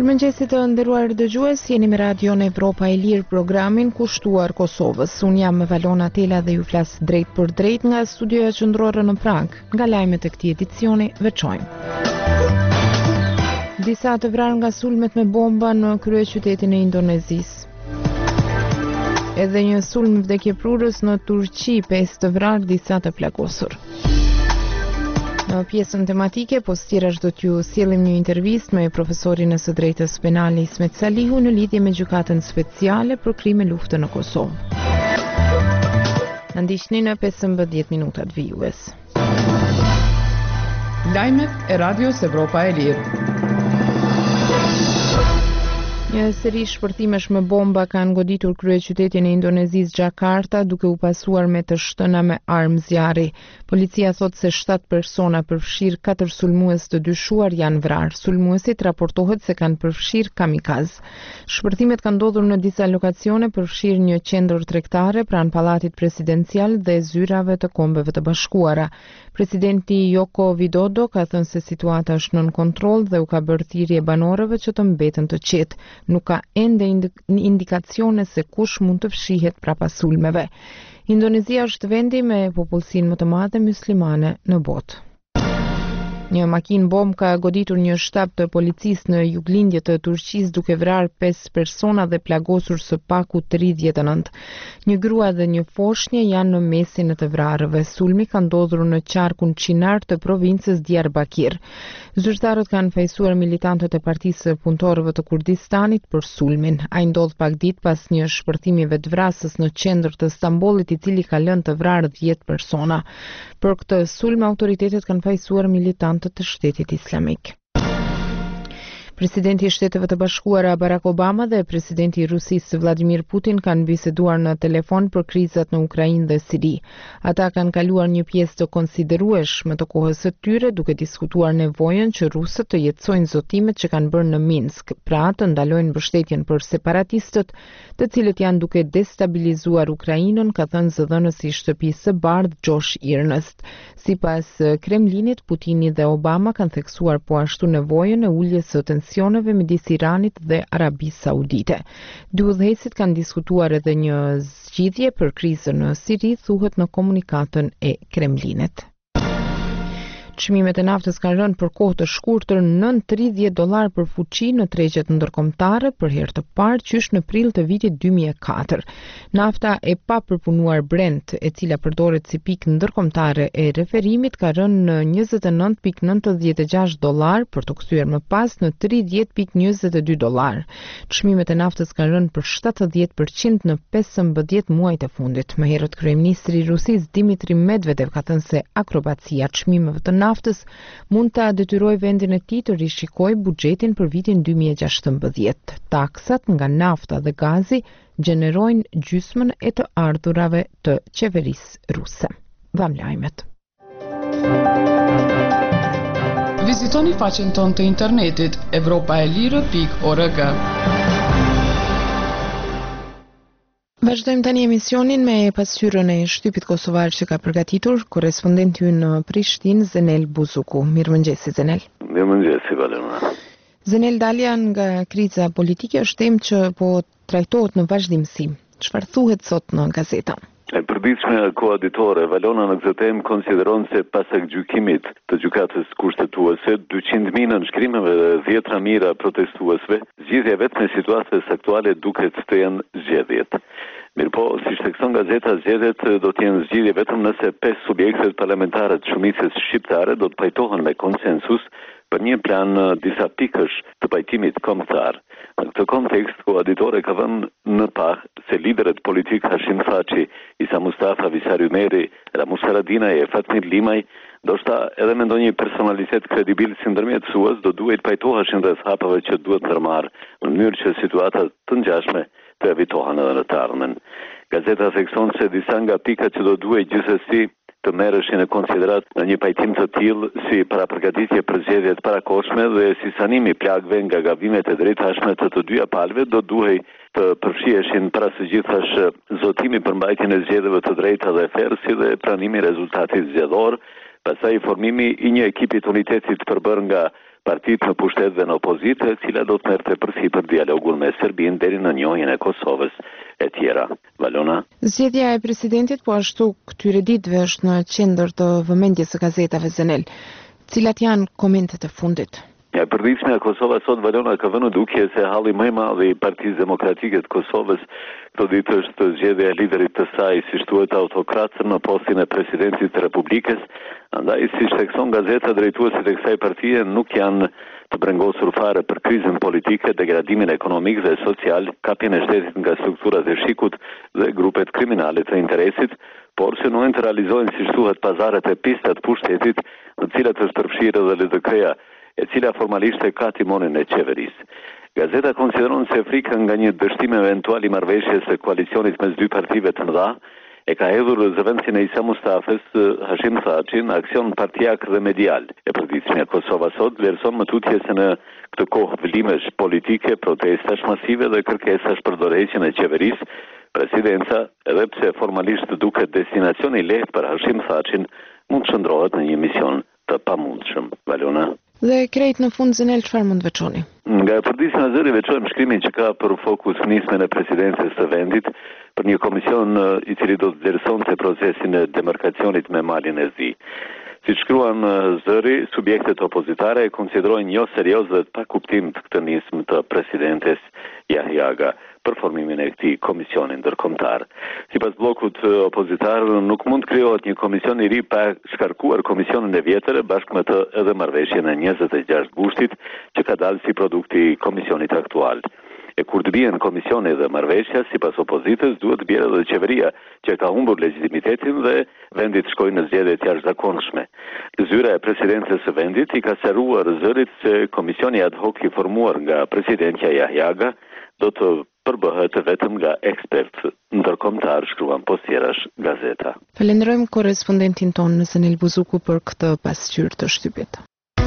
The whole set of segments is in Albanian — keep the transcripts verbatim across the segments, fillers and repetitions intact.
Mirëmëngjesit të nderuar dëgjues, jeni me radion Evropa e Lirë, programin kushtuar Kosovës. Unë jam Valona Tela dhe ju flas drejt për drejt nga studioja qendrore në Prag. Nga lajmet e këtij edicioni veçojmë. Disa të vrarë nga sulmet me bomba në kryeqytetin e Indonezisë. Edhe një sulm vdekjeprurës në Turqi, pesë të vrarë, disa të plagosur. Në pjesën tematike, postirash do t'ju sjellim një intervistë me profesorin e së drejtës penale Ismet Salihu në lidhje me gjykatën speciale për krime lufte në Kosovë. Në ndiqni në pesëmbëdhjetë minutat vijues. Lajmet e Radios Evropa e Lirë. Një seri shpërtimesh me bomba kanë goditur kryeqytetin e Indonezisë Jakarta, duke u pasuar me të shtëna me armë zjarri. Policia thot se shtatë persona, përfshirë katër sulmues të dyshuar, janë vrarë. Sulmuesit raportohet se kanë përfshirë kamikaz. Shpërtimet kanë ndodhur në disa lokacione, përfshirë një qendër tregtare pranë pallatit presidencial dhe zyrave të Kombeve të Bashkuara. Presidenti Joko Widodo ka thënë se situata është nën kontroll dhe u ka bërë thirrje banorëve që të mbeten të qetë. Nuk ka ende indikacione se kush mund të fshihet prapas sulmeve. Indonezia është vendi me popullsinë më të madhe myslimane në botë. Një makinë bomb ka goditur një shtab të policisë në juglindje të Turqisë, duke vrarë pesë persona dhe plagosur së paku tridhjetë e nëntë. Një grua dhe një foshnjë janë në mesin e të vrarëve. Sulmi ka ndodhur në qarkun qinar të provincës Diyarbakir. Zyrtarët kanë fejsuar militantët e Partisë së Punëtorëve të Kurdistanit për sulmin. Ai ndodh pak ditë pas një shpërtimi vetvrasës në qendër të Stambollit, i cili ka lënë të vrarë dhjetë persona. Për këtë sulm, autoritetet kanë fejsuar militantët të Shtetit Islamik. Presidenti i Shteteve të Bashkuara Barack Obama dhe presidenti i Rusisë Vladimir Putin kanë biseduar në telefon për krizat në Ukrainë dhe Siri. Ata kanë kaluar një pjesë të konsiderueshme të kohës së tyre, duke diskutuar nevojën që rusët të jetësojnë zotimet që kanë bërë në Minsk, pra të ndalojnë mbështetjen për separatistët, të cilët janë duke destabilizuar Ukrainën, ka thënë zëdhënësi i Shtëpisë së Bardhë Josh Earnest. Sipas Kremlinit, Putini dhe Obama kanë theksuar po ashtu nevojën e uljes së tensioneve midis Iranit dhe Arabisë Saudite. Dy udhëheqësit kanë diskutuar edhe një zgjidhje për krizën në Siri, thuhet në komunikatën e Kremlinit. Çmimet e naftës kanë rënë për kohë të shkurtër nëntë tridhjetë dollar për fuqi në tregjet ndërkombëtare për herë të parë qysh në prill të vitit dy mijë e katër. Nafta e papërpunuar Brent, e cila përdoret si pikë ndërkombëtare e referimit, ka rënë në njëzet e nëntë pikë nëntëdhjetë e gjashtë dollar për të kthyer më pas në tridhjetë pikë njëzet e dy dollar. Çmimet e naftës kanë rënë për shtatëdhjetë përqind në pesëmbëdhjetë muajt e fundit. Më herët kryeministri i Rusisë Dmitri Medvedev ka thënë se akrobacia çmimeve të naftës mund ta detyrojë vendin e tij të rishikojë buxhetin për vitin dy mijë e gjashtëmbëdhjetë. Taksat nga nafta dhe gazi gjenerojnë gjysmën e të ardhurave të qeverisë ruse. Vam lajmet. Vizitoni faqen tonë të internetit evropaelire pikë org. Vazhdojmë tani emisionin me pasqyrën e shtypit kosovar që ka përgatitur korrespondenti ynë në Prishtinë, Zenel Buzuku. Mirëmëngjesi, Zenel. Mirëmëngjesi, Valona. Zenel, dalja nga kriza politike është temë që po trajtohet në vazhdimsi. Çfarë thuhet sot në gazeta? E përditshme koaditore, Valona në këtë temë konsideron se pasak gjykimit të gjykatës kushtetuese, dyqind mijë nënshkrimeve dhe dhjetra mijëra protestuesve, zgjidhja vetëm e situatës aktuale duket të jenë zgjedhjet. Mirëpo, si thekson gazeta, zgjedhjet do të jenë zgjidhje vetëm nëse pesë subjektet parlamentare të shumicës shqiptare do të pajtohen me konsensus për një plan disa pikësh të pajtimit kombëtar. Në këtë kontekst, koaditore ka vënë në pah se liderët politik Hashim Thaçi, Isa Mustafa, Visar Ymeri, Ramush Haradinaj e Fatmir Limaj, ndoshta edhe me ndonjë personalitet kredibil si ndërmjetësues, do duhet pajtoheshin rreth hapave që duhet ndërmarrë në mënyrë që situata të ngjashme të evitohen edhe në të ardhmen. Gazeta thekson se disa nga pikat që do duhet gjithsesi të merreshin në konsiderat në një pajtim të tillë si parapërgatitje për zgjedhjet parakohshme dhe si sanimi plagëve nga gabimet e drejtashme të të dyja palëve, do duhej të përfshiheshin para së gjithash zotimi për mbajtjen e zgjedhjeve të drejta dhe fair, si dhe pranimi i rezultatit zgjedhor, pastaj formimi i një ekipi të unitetit përbërë nga partitë në pushtet dhe në opozitë, e cila do të merrte përsipër dialogun me Serbinë deri në njohjen e Kosovës e tjera. Valona. Zgjedhja e presidentit po ashtu këtyre ditëve është në qendër të vëmendjes së gazetave Zenel. Cilat janë komentet e fundit? Ja, e përditshme e Kosovës sot, Valona, ka vënë dukje se halli më i madh i Partisë Demokratike të Kosovës këto ditë është zgjedhja e liderit të saj, si thuhet autokratër në postin e presidentit të Republikës. Andaj, siç thekson gazeta, drejtuesit e kësaj partie nuk janë të brengosur fare për krizën politike, degradimin ekonomik dhe social, kapjen e shtetit nga strukturat e shikut dhe grupet kriminale të interesit, por që nuk të realizojnë, si thuhet, pazaret e pistat pushtetit, në cilat është përfshirë edhe L D K-ja, e cila formalisht e ka timonin e qeverisë. Gazeta konsideron se frika nga një dështim eventual i marrëveshjes së koalicionit mes dy partive të mëdha e ka hedhur zëvendësin e Isa Mustafës, Hashim Thaçi, në aksion partijak dhe medial. E përditshmja Kosova sot vlerëson më tutje se në këtë kohë vëllimesh politike, protestash masive dhe kërkesash për dorëheqjen e qeverisë, presidenca, edhe pse formalisht duket destinacion i lehtë për Hashim Thaçin, mund të shndrohet në një mision të pamundshëm. Valona. Dhe krejt në fund Zenel, çfarë mund të veçoni? Nga e përditshmja e zëri veçojmë shkrimin që ka për fokus nismen e presidencës së vendit për një komision i cili do të vlerësonte procesin e demarkacionit me malin e Zi. Si shkruan zëri, subjektet opozitare e konsiderojnë jo serioz dhe pa kuptim të këtë nismë të presidentes Jahjaga për formimin e këtij komisioni ndërkombëtar. Sipas bllokut opozitar, nuk mund të krijohet një komision i ri pa shkarkuar komisionin e vjetër bashkë me të edhe marrëveshjen e njëzet e gjashtë gushtit që ka dalë si produkt i komisionit aktual. E kur të bien komisioni dhe marrëveshja, sipas opozitës, duhet të bjerë edhe qeveria, që ka humbur legitimitetin dhe vendi të shkojë në zgjedhje të jashtëzakonshme. Zyra e presidencës së vendit i ka sqaruar zërit se komisioni ad hoc i formuar nga presidentja Jahjaga do të përbëhet vetëm nga ekspertë ndërkombëtar, shkruan poshtjerash gazeta. Falenderojmë korrespondentin tonë Zenel Buzuku për këtë pasqyrë të shtypit.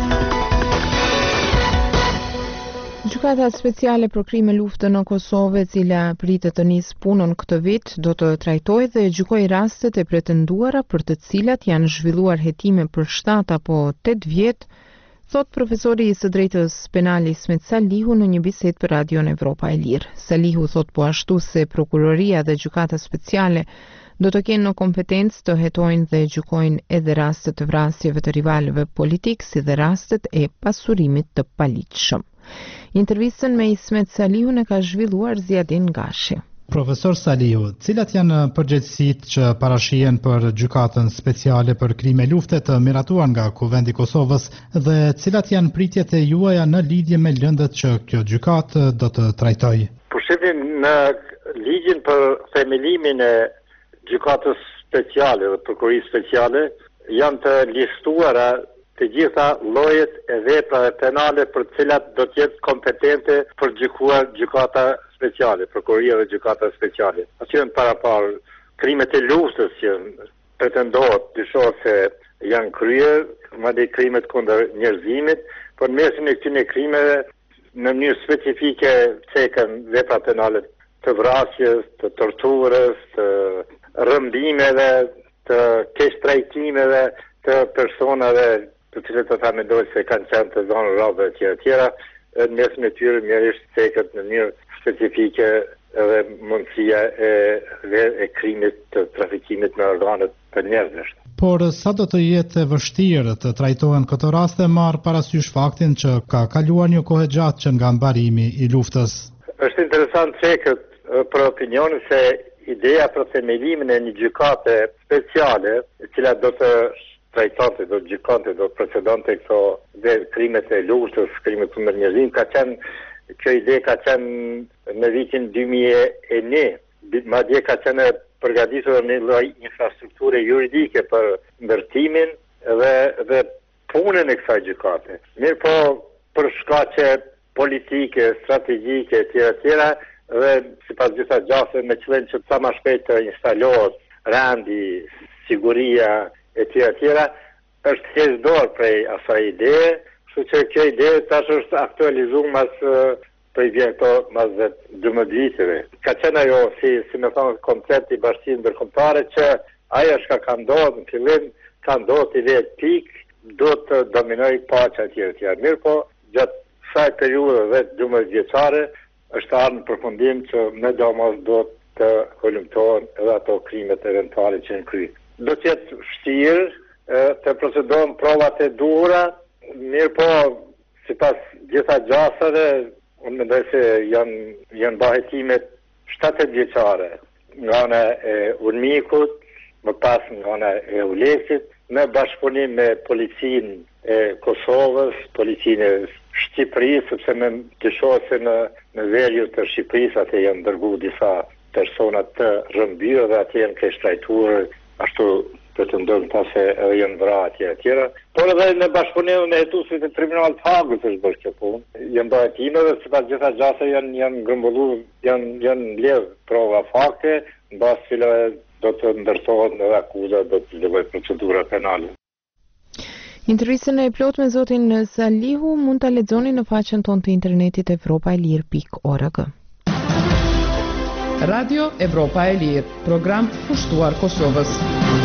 Gjykata speciale për krime lufte në Kosovë, e cila pritet të nisë punën këtë vit, do të trajtojë dhe gjykojë rastet e pretenduara për të cilat janë zhvilluar hetime për shtat apo tet vjet, thot profesori i së drejtës penale Ismet Salihu në një bisedë për Radion Evropa e Lirë. Salihu thot po ashtu se prokuroria dhe gjykata speciale do të kenë në kompetencë të hetojnë dhe gjykojnë edhe rastet të vrasjeve të rivalëve politik, si dhe rastet e pasurimit të paligjshëm. Intervistën me Ismet Salihu në ka zhvilluar Ziadin Gashi. Profesor Salihu, cilat janë përgjegjësitë që parashihen për gjykatën speciale për krime lufte të miratuar nga Kuvendi i Kosovës dhe cilat janë pritjet e juaja në lidhje me lëndët që kjo gjykatë do të trajtojë? Përshifim në ligjin për themelimin e gjykatës speciale dhe prokurisë speciale janë të listuara të gjitha llojet e veprave penale për të cilat do të jetë kompetente për gjykuar gjykata speciale, prokuria dhe gjykata speciale. Aty janë paraparë krimet e luftës që pretendohet, dyshohet se janë kryer, madje krimet kundër njerëzimit, por në mesin e këtyre krimeve në mënyrë specifike cekën vepra penale të vrasjes, të torturës, të rrëmbimeve, të keqtrajtimeve të personave të cilët ata mendojnë se kanë qenë të zonë rrobë e tjera tjera, në mesin e tyre mjerisht cekët në mënyrë specifike edhe mundësia e, e krimit të trafikimit në organet të njerëzish. Por sa do të jetë vështirë të trajtohen këto raste, marr parasysh faktin që ka kaluar një kohë gjatë që nga mbarimi i luftës? Është interesant cekët për opinionin se ideja për themelimin e një gjykate speciale, e cila do të trajtonte, do të gjykonte, do të procedonte këto dhe krimet e luftës, krimet kundër njerëzimit, ka qenë kjo ide ka qenë në vitin dy mijë e një, madje ka qenë përgatitur një lloj infrastrukture juridike për ndërtimin dhe dhe punën e kësaj gjykate. Mirë po, për shkaqe politike, strategjike, tjera tjera, dhe sipas gjitha gjasave me qëllim që sa më shpejt të instalohet rendi, siguria e tjera tjera, është hequr dorë prej asaj ideje, kështu që kjo ide tash është aktualizuar mas për i vjen këto mas dhe dymbëdhjetë viteve. Ka qenë ajo, si, si me thonë, koncept i bashkësinë ndërkombëtare që ajo shka ka ndodhur në fillim, ka ndodhur i vetë pik, do të dominoj paqja etj etj. Mirë po, gjatë kësaj periudhe vetë dymbëdhjetë vjeçare është ardhur në përfundim që me domos do të hulumtohen edhe ato krimet eventuale që janë kryer. Do të jetë vështirë të procedojnë provat e duhura, mirë po, sipas gjitha gjasave, unë mendoj se janë janë bahetimet shtatëdhjetë vjeçare nga ana e Unmikut, më pas nga ana e Uleksit, në bashkëpunim me policinë e Kosovës, policinë e Shqipërisë, sepse me të shohë se në, në verju të Shqipërisë atë janë dërguar disa persona të rrëmbyer dhe atë janë kështrajtuar ashtu pretendojnë ta se edhe janë vrarë etj etj. Por edhe në bashkëpunimin e hetuesit të Tribunalit të Hagës është bërë kjo punë. Janë bëhetime dhe sipas gjitha gjasa janë janë grumbullur, janë janë mbledh prova fakte, mbas cilave do të ndërtohet edhe akuza, do të zhvillohet procedura penale. Intervistën e plot me zotin Salihu mund ta lexoni në faqen tonë të internetit evropa e lirë pikë org. Radio Evropa e Lirë, program kushtuar Kosovës.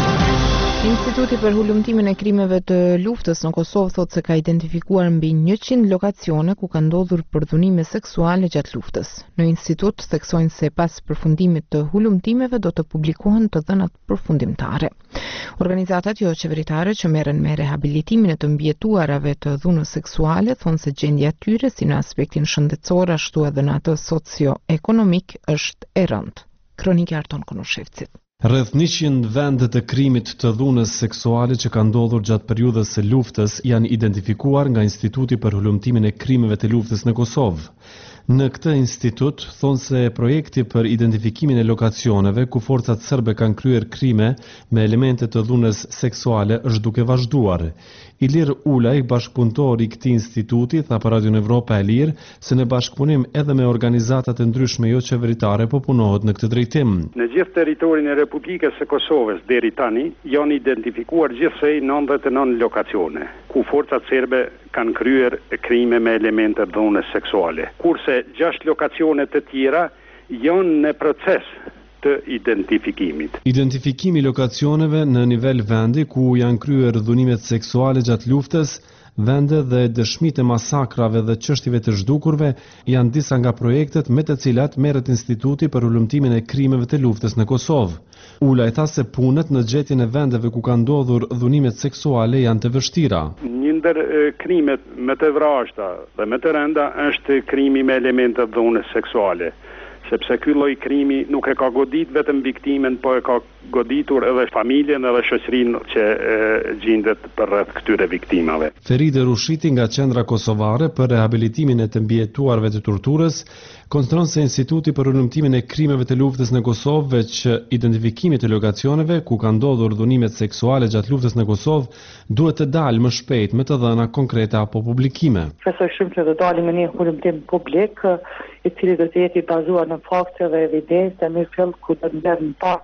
Instituti për hulumtimin e krimeve të luftës në Kosovë thotë se ka identifikuar mbi njëqind lokacione ku ka ndodhur përdhunime seksuale gjatë luftës. Në institut theksojnë se pas përfundimit të hulumtimeve do të publikohen të dhënat përfundimtare. Organizatat jo qeveritare që merren me rehabilitimin e të mbijetuarave të dhunës seksuale thonë se gjendja e tyre si në aspektin shëndetësor ashtu edhe në atë socio-ekonomik është e rëndë. Kronika Arton Konoshevcit. Rreth njëqind vende të krimit të dhunës seksuale që ka ndodhur gjatë periudhës së luftës janë identifikuar nga Instituti për hulumtimin e krimeve të luftës në Kosovë. Në këtë institut thonë se projekti për identifikimin e lokacioneve ku forcat serbe kanë kryer krime me elemente të dhunës seksuale është duke vazhduar. Ilir Ulaj, bashkëpunëtor i këtij instituti, tha për Radio Evropa e Lirë se në bashkëpunim edhe me organizatat e ndryshme jo qeveritare po punohet në këtë drejtim. Në gjithë territorin e Republikës së Kosovës deri tani janë identifikuar gjithsej nëntëdhjetë e nëntë lokacione ku forcat serbe kanë kryer krime me elemente dhunës seksuale, kurse gjashtë lokacione të tjera janë në proces të identifikimit. Identifikimi lokacioneve në nivel vendi ku janë kryer dhunimet seksuale gjatë luftës, vende dhe dëshmit e masakrave dhe çështjeve të zhdukurve janë disa nga projektet me të cilat merret Instituti për hulumtimin e krimeve të luftës në Kosovë. Ulaj tha se punët në gjetjen e vendeve ku kanë ndodhur dhunimet seksuale janë të vështira. Një ndër krimet më të vrashta dhe më të rënda është krimi me elemente dhunës seksuale, sepse ky lloj krimi nuk e ka godit vetëm viktimen, po e ka goditur edhe familjen edhe shoqërinë që gjendet përreth këtyre viktimave. Feride Rushiti nga Qendra Kosovare për rehabilitimin e të mbijetuarve të torturës konsideron se Instituti për hulumtimin e krimeve të luftës në Kosovë veç identifikimit të lokacioneve ku kanë ndodhur dhunimet seksuale gjatë luftës në Kosovë duhet të dalë më shpejt me të dhëna konkrete apo publikime. Shpresoj shumë që do dalim me një hulumtim publik i cili do të jetë i bazuar në fakte dhe evidencë, në fill ku do të mbledhën pa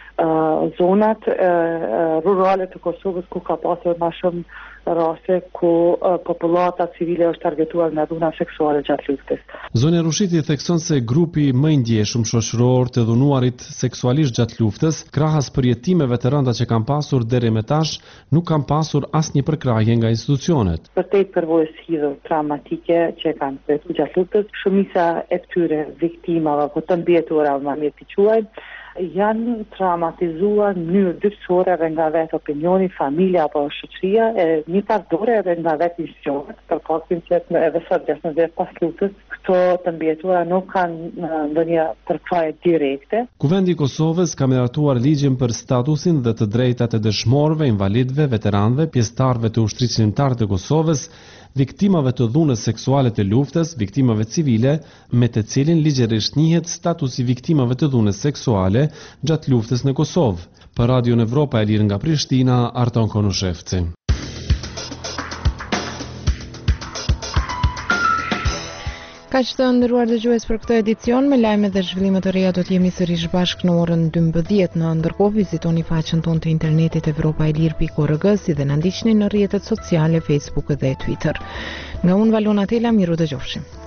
uh, zonat uh, rurale të Kosovës ku ka pasur më shumë raste ku uh, popullata civile është targetuar nga dhuna seksuale gjatë luftës. Zonja Rushiti thekson se grupi më i ndjeshëm shoqëror të dhunuarit seksualisht gjatë luftës, krahas përjetimeve të rënda që kanë pasur deri më tash, nuk kanë pasur asnjë përkrahje nga institucionet. Vërtet përvojës hidhur traumatike që kanë përjetuar gjatë luftës, shumica e këtyre viktimave apo të mbijetuara më mirë të quajmë, janë traumatizuar në mënyrë dyftësore edhe nga vetë opinioni, familja apo shoqëria, e një pardore edhe nga vetë institucionet, për faktin që edhe sot gjashtëdhjetë vjet pas luftës, këto të mbijetuara nuk kanë ndonjë përkrahje direkte. Kuvendi i Kosovës ka miratuar ligjin për statusin dhe të drejtat e dëshmorëve, invalidëve, veteranëve, pjesëtarëve të ushtrisë shqiptare të Kosovës, viktimave të dhunës seksuale të luftës, viktimave civile, me të cilin ligjërisht njihet statusi viktimave të dhunës seksuale gjatë luftës në Kosovë. Për Radio Evropa e Lirë nga Prishtina, Arton Konushevci. Kaq të nderuar dëgjues për këtë edicion, me lajme dhe zhvillime të reja do të jemi sërish bashkë në orën dymbëdhjetë. Në ndërkohë vizitoni faqen tonë të internetit evropa e lirë pikë org, si dhe na ndiqni në rrjetet sociale Facebook dhe Twitter. Nga unë Valona Tela, miru dëgjofshim.